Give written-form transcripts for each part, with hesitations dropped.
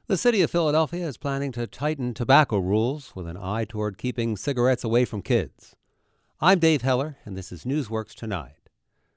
The city of Philadelphia is planning to tighten tobacco rules with an eye toward keeping cigarettes away from kids. I'm Dave Heller, and this is Newsworks Tonight.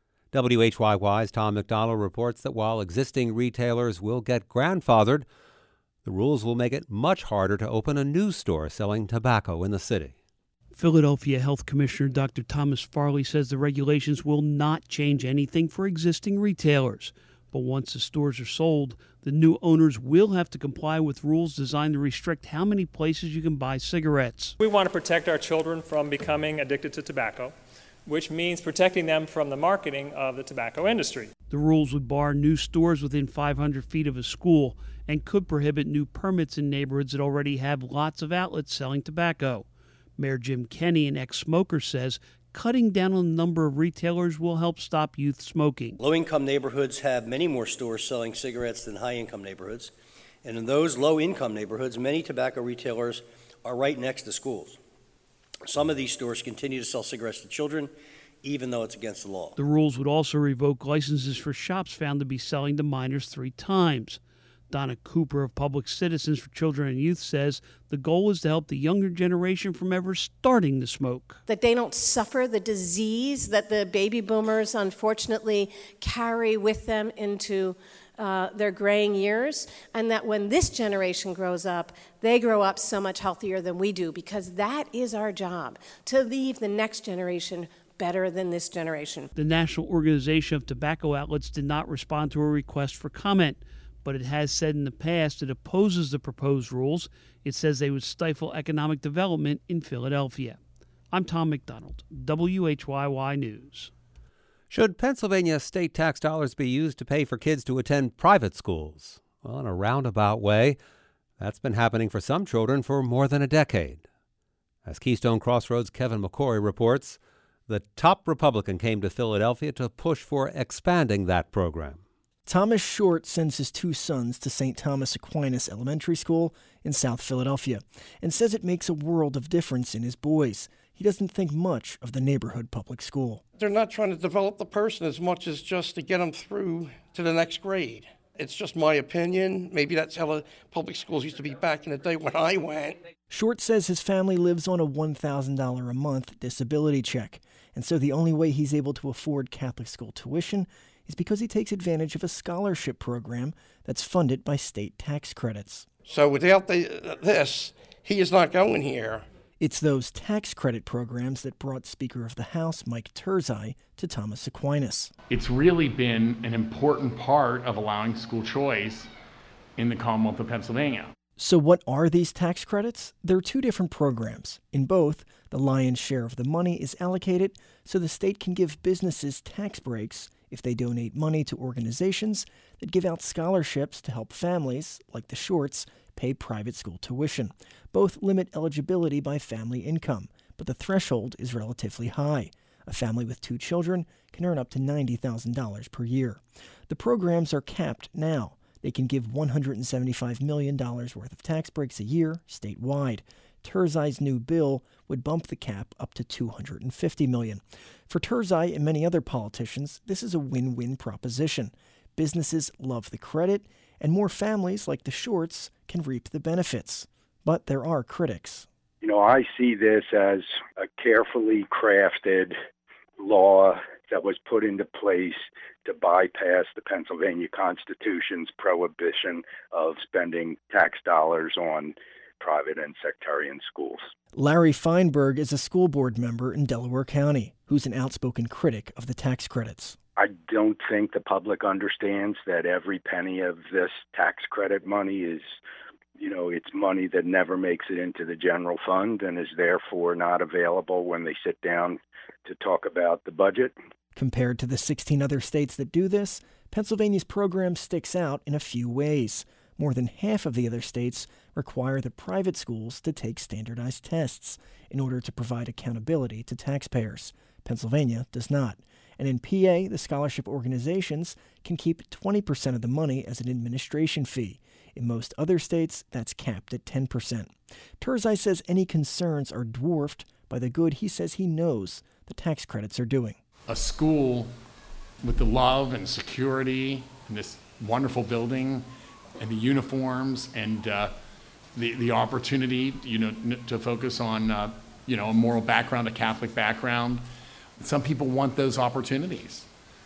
WHYY's Tom McDonald reports that while existing retailers will get grandfathered, the rules will make it much harder to open a new store selling tobacco in the city. Philadelphia Health Commissioner Dr. Thomas Farley says the regulations will not change anything for existing retailers. But once the stores are sold, the new owners will have to comply with rules designed to restrict how many places you can buy cigarettes. We want to protect our children from becoming addicted to tobacco, which means protecting them from the marketing of the tobacco industry. The rules would bar new stores within 500 feet of a school and could prohibit new permits in neighborhoods that already have lots of outlets selling tobacco. Mayor Jim Kenney, an ex-smoker, says cutting down on the number of retailers will help stop youth smoking. Low-income neighborhoods have many more stores selling cigarettes than high-income neighborhoods. And in those low-income neighborhoods, many tobacco retailers are right next to schools. Some of these stores continue to sell cigarettes to children, even though it's against the law. The rules would also revoke licenses for shops found to be selling to minors 3 times. Donna Cooper of Public Citizens for Children and Youth says the goal is to help the younger generation from ever starting to smoke. That they don't suffer the disease that the baby boomers unfortunately carry with them into their graying years, and that when this generation grows up, they grow up so much healthier than we do, because that is our job, to leave the next generation better than this generation. The National Organization of Tobacco Outlets did not respond to a request for comment, but it has said in the past it opposes the proposed rules. It says they would stifle economic development in Philadelphia. I'm Tom McDonald, WHYY News. Should Pennsylvania state tax dollars be used to pay for kids to attend private schools? Well, in a roundabout way, that's been happening for some children for more than a decade. As Keystone Crossroads' Kevin McCory reports, the top Republican came to Philadelphia to push for expanding that program. Thomas Short sends his 2 sons to St. Thomas Aquinas Elementary School in South Philadelphia and says it makes a world of difference in his boys. He doesn't think much of the neighborhood public school. They're not trying to develop the person as much as just to get them through to the next grade. It's just my opinion. Maybe that's how the public schools used to be back in the day when I went. Short says his family lives on a $1,000 a month disability check, and so the only way he's able to afford Catholic school tuition is because he takes advantage of a scholarship program that's funded by state tax credits. So without this, he is not going here. It's those tax credit programs that brought Speaker of the House Mike Turzai to Thomas Aquinas. It's really been an important part of allowing school choice in the Commonwealth of Pennsylvania. So what are these tax credits? There are 2 different programs. In both, the lion's share of the money is allocated so the state can give businesses tax breaks if they donate money to organizations that give out scholarships to help families, like the Shorts, pay private school tuition. Both limit eligibility by family income, but the threshold is relatively high. A family with 2 children can earn up to $90,000 per year. The programs are capped now. They can give $175 million worth of tax breaks a year statewide. Turzai's new bill would bump the cap up to $250 million. For Turzai and many other politicians, this is a win-win proposition. Businesses love the credit, and more families like the Shorts can reap the benefits. But there are critics. I see this as a carefully crafted law that was put into place to bypass the Pennsylvania Constitution's prohibition of spending tax dollars on private and sectarian schools. Larry Feinberg is a school board member in Delaware County, who's an outspoken critic of the tax credits. I don't think the public understands that every penny of this tax credit money is, it's money that never makes it into the general fund and is therefore not available when they sit down to talk about the budget. Compared to the 16 other states that do this, Pennsylvania's program sticks out in a few ways. More than half of the other states require the private schools to take standardized tests in order to provide accountability to taxpayers. Pennsylvania does not. And in PA, the scholarship organizations can keep 20% of the money as an administration fee. In most other states, that's capped at 10%. Turzai says any concerns are dwarfed by the good he says he knows the tax credits are doing. A school with the love and security in this wonderful building the uniforms and the opportunity, to focus on, a moral background, a Catholic background. Some people want those opportunities,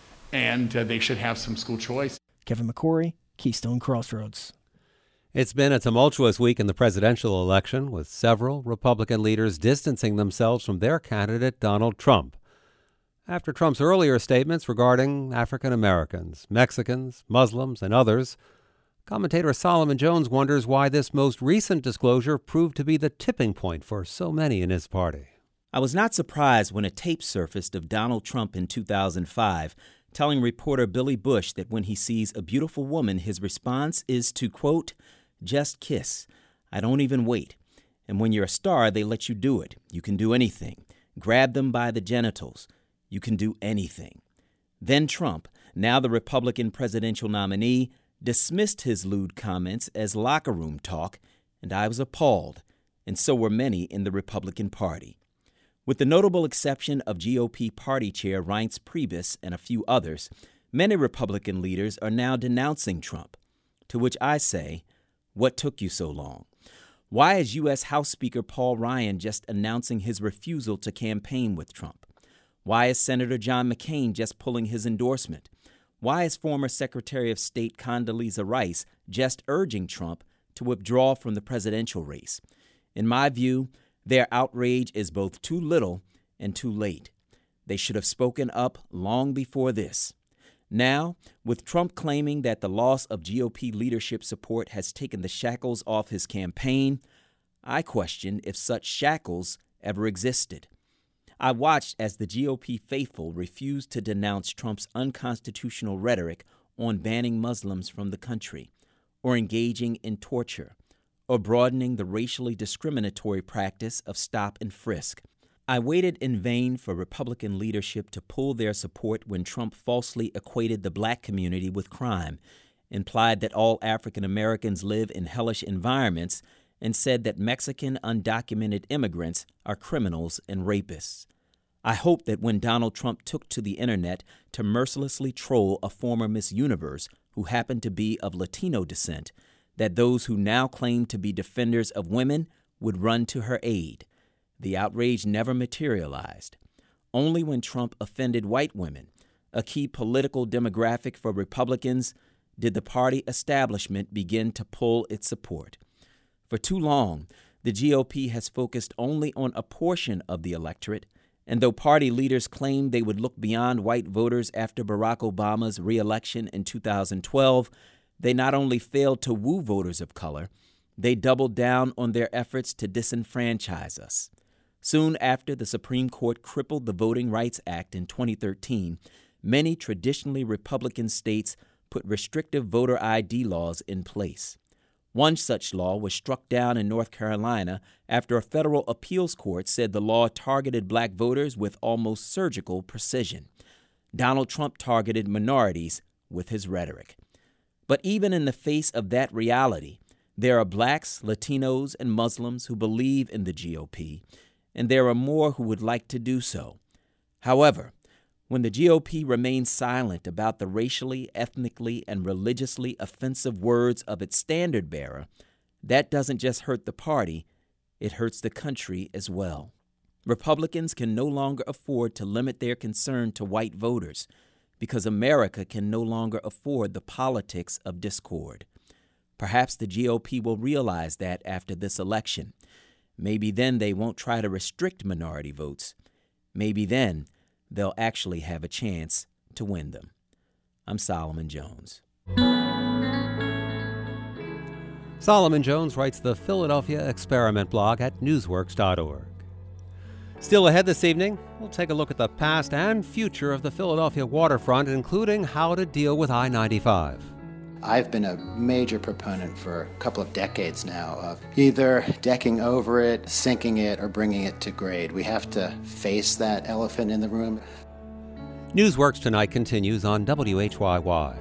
and they should have some school choice. Kevin McCory, Keystone Crossroads. It's been a tumultuous week in the presidential election, with several Republican leaders distancing themselves from their candidate, Donald Trump. After Trump's earlier statements regarding African Americans, Mexicans, Muslims, and others, commentator Solomon Jones wonders why this most recent disclosure proved to be the tipping point for so many in his party. I was not surprised when a tape surfaced of Donald Trump in 2005 telling reporter Billy Bush that when he sees a beautiful woman, his response is to, quote, "Just kiss. I don't even wait. And when you're a star, they let you do it. You can do anything. Grab them by the genitals. You can do anything." Then Trump, now the Republican presidential nominee, dismissed his lewd comments as locker room talk, and I was appalled, and so were many in the Republican Party. With the notable exception of GOP Party Chair Reince Priebus and a few others, many Republican leaders are now denouncing Trump. To which I say, what took you so long? Why is U.S. House Speaker Paul Ryan just announcing his refusal to campaign with Trump? Why is Senator John McCain just pulling his endorsement? Why is former Secretary of State Condoleezza Rice just urging Trump to withdraw from the presidential race? In my view, their outrage is both too little and too late. They should have spoken up long before this. Now, with Trump claiming that the loss of GOP leadership support has taken the shackles off his campaign, I question if such shackles ever existed. I watched as the GOP faithful refused to denounce Trump's unconstitutional rhetoric on banning Muslims from the country, or engaging in torture, or broadening the racially discriminatory practice of stop and frisk. I waited in vain for Republican leadership to pull their support when Trump falsely equated the black community with crime, implied that all African Americans live in hellish environments, and said that Mexican undocumented immigrants are criminals and rapists. I hope that when Donald Trump took to the internet to mercilessly troll a former Miss Universe who happened to be of Latino descent, that those who now claim to be defenders of women would run to her aid. The outrage never materialized. Only when Trump offended white women, a key political demographic for Republicans, did the party establishment begin to pull its support. For too long, the GOP has focused only on a portion of the electorate, and though party leaders claimed they would look beyond white voters after Barack Obama's re-election in 2012, they not only failed to woo voters of color, they doubled down on their efforts to disenfranchise us. Soon after the Supreme Court crippled the Voting Rights Act in 2013, many traditionally Republican states put restrictive voter ID laws in place. One such law was struck down in North Carolina after a federal appeals court said the law targeted black voters with almost surgical precision. Donald Trump targeted minorities with his rhetoric. But even in the face of that reality, there are blacks, Latinos, and Muslims who believe in the GOP, and there are more who would like to do so. However, when the GOP remains silent about the racially, ethnically, and religiously offensive words of its standard bearer, that doesn't just hurt the party, it hurts the country as well. Republicans can no longer afford to limit their concern to white voters, because America can no longer afford the politics of discord. Perhaps the GOP will realize that after this election. Maybe then they won't try to restrict minority votes. Maybe then they'll actually have a chance to win them. I'm Solomon Jones. Solomon Jones writes the Philadelphia Experiment blog at newsworks.org. Still ahead this evening, we'll take a look at the past and future of the Philadelphia waterfront, including how to deal with I-95. I've been a major proponent for a couple of decades now of either decking over it, sinking it, or bringing it to grade. We have to face that elephant in the room. Newsworks Tonight continues on WHYY.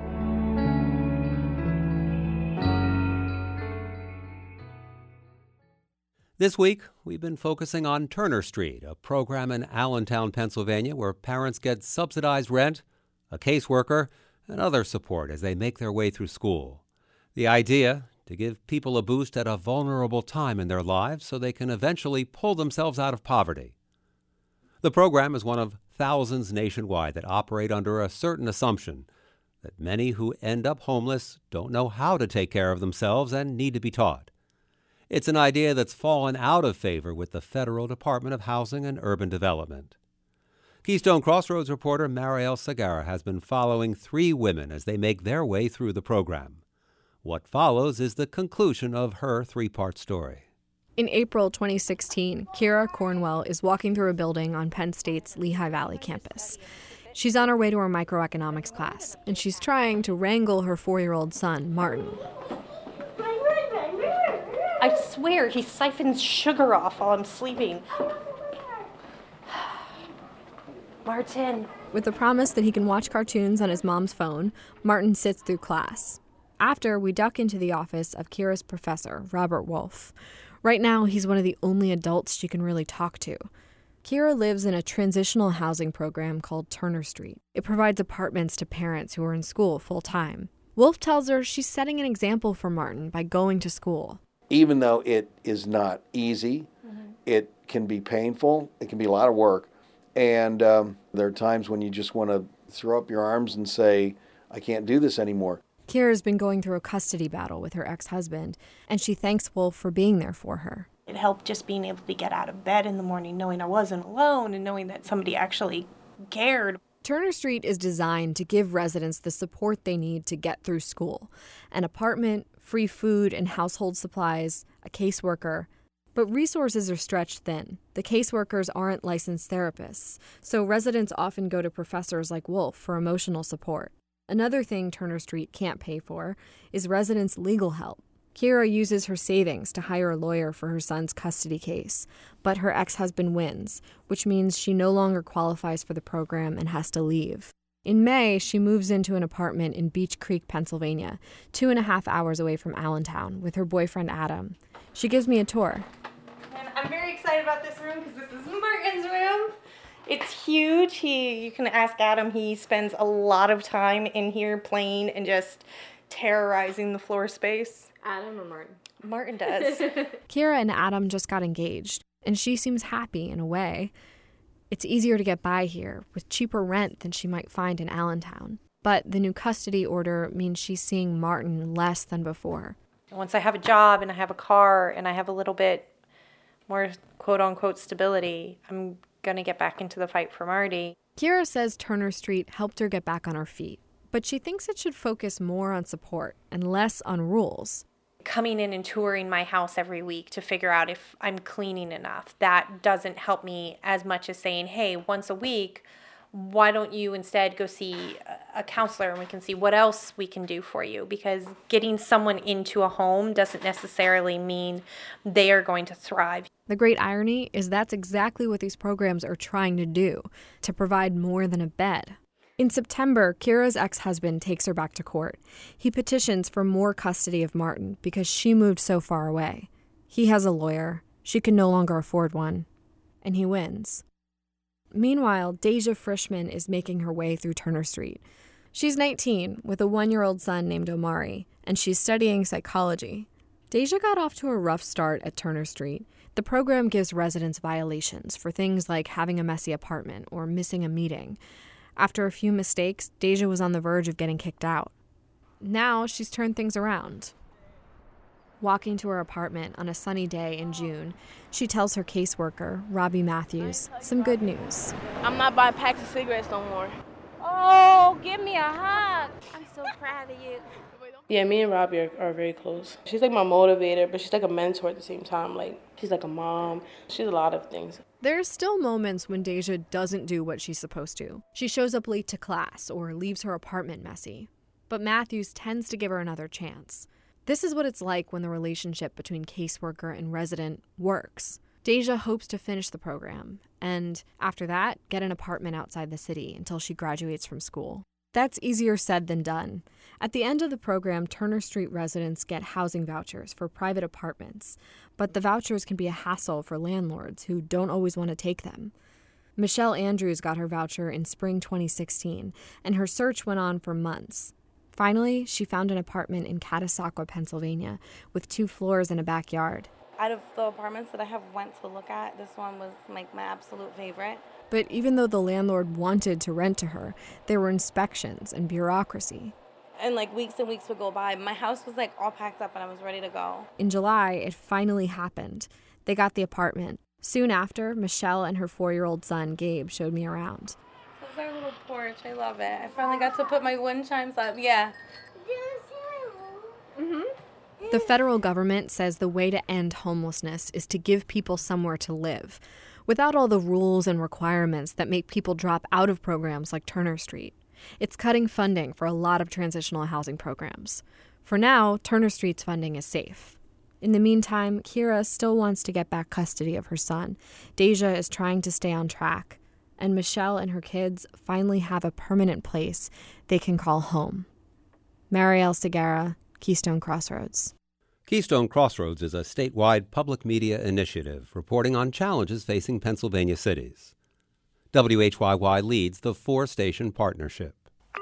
This week, we've been focusing on Turner Street, a program in Allentown, Pennsylvania, where parents get subsidized rent, a caseworker, and other support as they make their way through school. The idea, to give people a boost at a vulnerable time in their lives so they can eventually pull themselves out of poverty. The program is one of thousands nationwide that operate under a certain assumption that many who end up homeless don't know how to take care of themselves and need to be taught. It's an idea that's fallen out of favor with the Federal Department of Housing and Urban Development. Keystone Crossroads reporter Marielle Segarra has been following 3 women as they make their way through the program. What follows is the conclusion of her 3-part story. In April 2016, Kira Cornwell is walking through a building on Penn State's Lehigh Valley campus. She's on her way to her microeconomics class, and she's trying to wrangle her 4-year-old son, Martin. I swear he siphons sugar off while I'm sleeping. Martin. With the promise that he can watch cartoons on his mom's phone, Martin sits through class. After, we duck into the office of Kira's professor, Robert Wolf. Right now, he's one of the only adults she can really talk to. Kira lives in a transitional housing program called Turner Street. It provides apartments to parents who are in school full-time. Wolf tells her she's setting an example for Martin by going to school. Even though it is not easy, it can be painful, it can be a lot of work, and there are times when you just want to throw up your arms and say, I can't do this anymore. Kira's been going through a custody battle with her ex-husband, and she thanks Wolf for being there for her. It helped just being able to get out of bed in the morning, knowing I wasn't alone and knowing that somebody actually cared. Turner Street is designed to give residents the support they need to get through school. An apartment, free food and household supplies, a caseworker. But resources are stretched thin. The caseworkers aren't licensed therapists, so residents often go to professors like Wolf for emotional support. Another thing Turner Street can't pay for is residents' legal help. Kira uses her savings to hire a lawyer for her son's custody case, but her ex-husband wins, which means she no longer qualifies for the program and has to leave. In May, she moves into an apartment in Beech Creek, Pennsylvania, 2.5 hours away from Allentown, with her boyfriend Adam. She gives me a tour. And I'm very excited about this room because this is Martin's room. It's huge. You can ask Adam. He spends a lot of time in here playing and just terrorizing the floor space. Adam or Martin? Martin does. Kira and Adam just got engaged, and she seems happy in a way. It's easier to get by here, with cheaper rent than she might find in Allentown. But the new custody order means she's seeing Martin less than before. Once I have a job and I have a car and I have a little bit more quote-unquote stability, I'm going to get back into the fight for Marty. Kira says Turner Street helped her get back on her feet, but she thinks it should focus more on support and less on rules. Coming in and touring my house every week to figure out if I'm cleaning enough, that doesn't help me as much as saying, hey, once a week, why don't you instead go see a counselor and we can see what else we can do for you? Because getting someone into a home doesn't necessarily mean they are going to thrive. The great irony is that's exactly what these programs are trying to do, to provide more than a bed. In September, Kira's ex-husband takes her back to court. He petitions for more custody of Martin because she moved so far away. He has a lawyer. She can no longer afford one. And he wins. Meanwhile, Deja Frischman is making her way through Turner Street. She's 19, with a 1-year-old son named Omari, and she's studying psychology. Deja got off to a rough start at Turner Street. The program gives residents violations for things like having a messy apartment or missing a meeting. After a few mistakes, Deja was on the verge of getting kicked out. Now she's turned things around. Walking to her apartment on a sunny day in June, she tells her caseworker, Robbie Matthews, some good news. I'm not buying packs of cigarettes no more. Oh, give me a hug. I'm so proud of you. Yeah, me and Robbie are very close. She's like my motivator, but she's like a mentor at the same time. Like, she's like a mom. She's a lot of things. There's still moments when Deja doesn't do what she's supposed to. She shows up late to class or leaves her apartment messy. But Matthews tends to give her another chance. This is what it's like when the relationship between caseworker and resident works. Deja hopes to finish the program and, after that, get an apartment outside the city until she graduates from school. That's easier said than done. At the end of the program, Turner Street residents get housing vouchers for private apartments, but the vouchers can be a hassle for landlords who don't always want to take them. Michelle Andrews got her voucher in spring 2016, and her search went on for months. Finally, she found an apartment in Catasauqua, Pennsylvania, with 2 floors and a backyard. Out of the apartments that I have went to look at, this one was like my absolute favorite. But even though the landlord wanted to rent to her, there were inspections and bureaucracy. And like weeks and weeks would go by. My house was like all packed up and I was ready to go. In July, it finally happened. They got the apartment. Soon after, Michelle and her 4-year-old son, Gabe, showed me around. This is our little porch. I love it. I finally got to put my wind chimes up. Yeah. The federal government says the way to end homelessness is to give people somewhere to live, without all the rules and requirements that make people drop out of programs like Turner Street. It's cutting funding for a lot of transitional housing programs. For now, Turner Street's funding is safe. In the meantime, Kira still wants to get back custody of her son. Deja is trying to stay on track. And Michelle and her kids finally have a permanent place they can call home. Marielle Segarra, Keystone Crossroads. Keystone Crossroads is a statewide public media initiative reporting on challenges facing Pennsylvania cities. WHYY leads the 4-station partnership.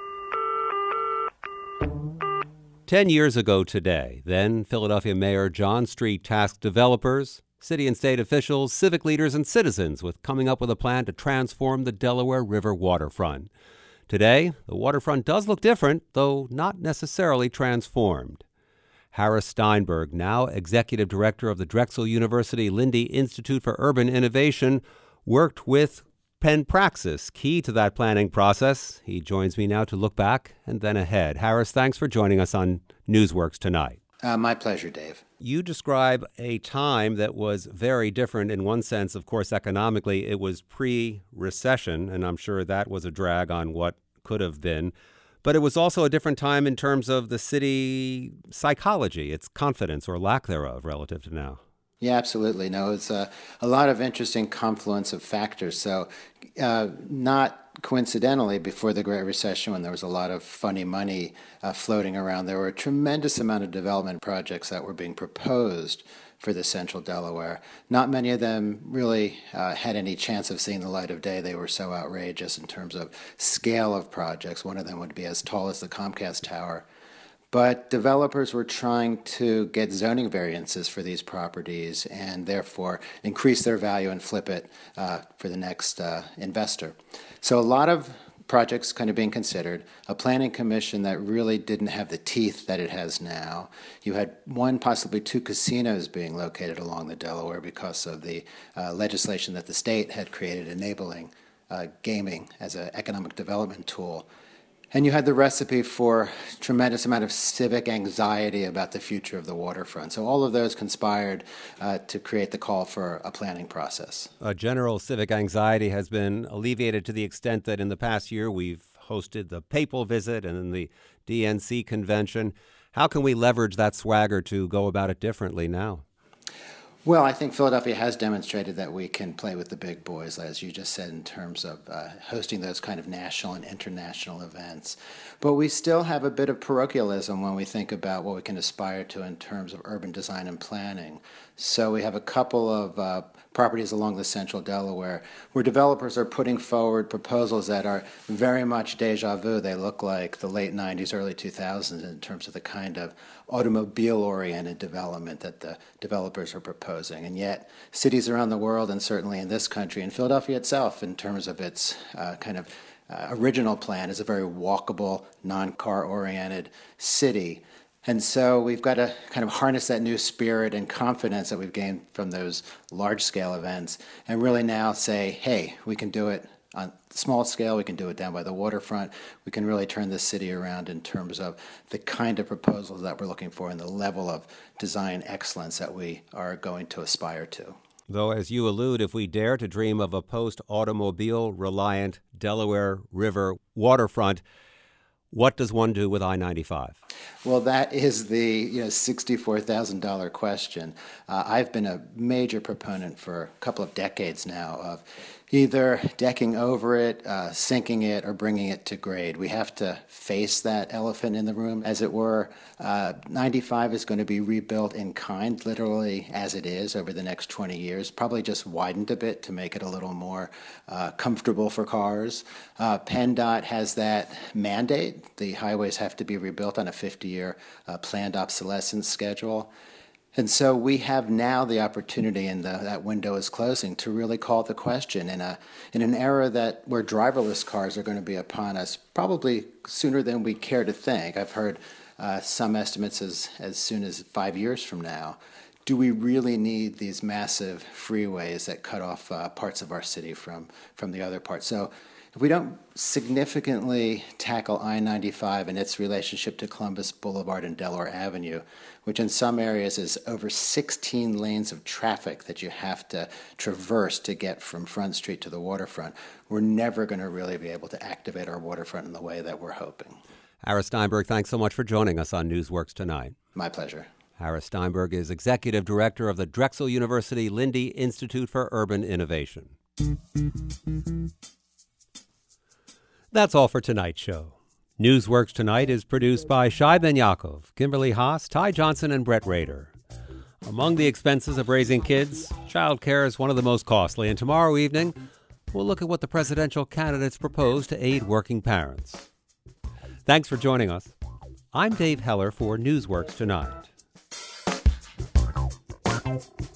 10 years ago today, then Philadelphia Mayor John Street tasked developers, city and state officials, civic leaders, and citizens with coming up with a plan to transform the Delaware River waterfront. Today, the waterfront does look different, though not necessarily transformed. Harris Steinberg, now executive director of the Drexel University Lindy Institute for Urban Innovation, worked with Penn Praxis, key to that planning process. He joins me now to look back and then ahead. Harris, thanks for joining us on Newsworks tonight. My pleasure, Dave. You describe a time that was very different in one sense. Of course, economically, it was pre-recession, and I'm sure that was a drag on what could have been. But it was also a different time in terms of the city psychology, its confidence or lack thereof relative to now. Yeah, absolutely. No, it's a lot of interesting confluence of factors. So not coincidentally, before the Great Recession, when there was a lot of funny money floating around, there were a tremendous amount of development projects that were being proposed for the central Delaware. Not many of them really had any chance of seeing the light of day. They were so outrageous in terms of scale of projects. One of them would be as tall as the Comcast Tower. But developers were trying to get zoning variances for these properties and therefore increase their value and flip it for the next investor. So a lot of projects kind of being considered, a planning commission that really didn't have the teeth that it has now. You had 1, possibly 2 casinos being located along the Delaware because of the legislation that the state had created enabling gaming as an economic development tool. And you had the recipe for a tremendous amount of civic anxiety about the future of the waterfront. So all of those conspired to create the call for a planning process. General civic anxiety has been alleviated to the extent that in the past year we've hosted the Papal visit and then the DNC convention. How can we leverage that swagger to go about it differently now? Well, I think Philadelphia has demonstrated that we can play with the big boys, as you just said, in terms of hosting those kind of national and international events. But we still have a bit of parochialism when we think about what we can aspire to in terms of urban design and planning. So we have a couple of properties along the central Delaware where developers are putting forward proposals that are very much deja vu. They look like the late 90s, early 2000s in terms of the kind of automobile-oriented development that the developers are proposing. And yet, cities around the world, and certainly in this country, and Philadelphia itself, in terms of its original plan, is a very walkable, non-car-oriented city. And so we've got to kind of harness that new spirit and confidence that we've gained from those large-scale events and really now say, hey, we can do it on small scale, we can do it down by the waterfront, we can really turn this city around in terms of the kind of proposals that we're looking for and the level of design excellence that we are going to aspire to. Though, as you allude, if we dare to dream of a post-automobile-reliant Delaware River waterfront, what does one do with I-95? Well, that is the $64,000 question. I've been a major proponent for a couple of decades now of either decking over it, sinking it, or bringing it to grade. We have to face that elephant in the room, as it were. 95 is going to be rebuilt in kind, literally as it is, over the next 20 years, probably just widened a bit to make it a little more comfortable for cars. PennDOT has that mandate. The highways have to be rebuilt on a 50-year planned obsolescence schedule. And so we have now the opportunity, and that window is closing, to really call the question in an era where driverless cars are going to be upon us probably sooner than we care to think. I've heard some estimates as soon as 5 years from now. Do we really need these massive freeways that cut off parts of our city from the other parts? So if we don't significantly tackle I-95 and its relationship to Columbus Boulevard and Delaware Avenue, which in some areas is over 16 lanes of traffic that you have to traverse to get from Front Street to the waterfront, we're never going to really be able to activate our waterfront in the way that we're hoping. Harris Steinberg, thanks so much for joining us on Newsworks Tonight. My pleasure. Harris Steinberg is Executive Director of the Drexel University Lindy Institute for Urban Innovation. That's all for tonight's show. Newsworks Tonight is produced by Shai Ben Yaakov, Kimberly Haas, Ty Johnson, and Brett Rader. Among the expenses of raising kids, child care is one of the most costly, and tomorrow evening, we'll look at what the presidential candidates propose to aid working parents. Thanks for joining us. I'm Dave Heller for Newsworks Tonight.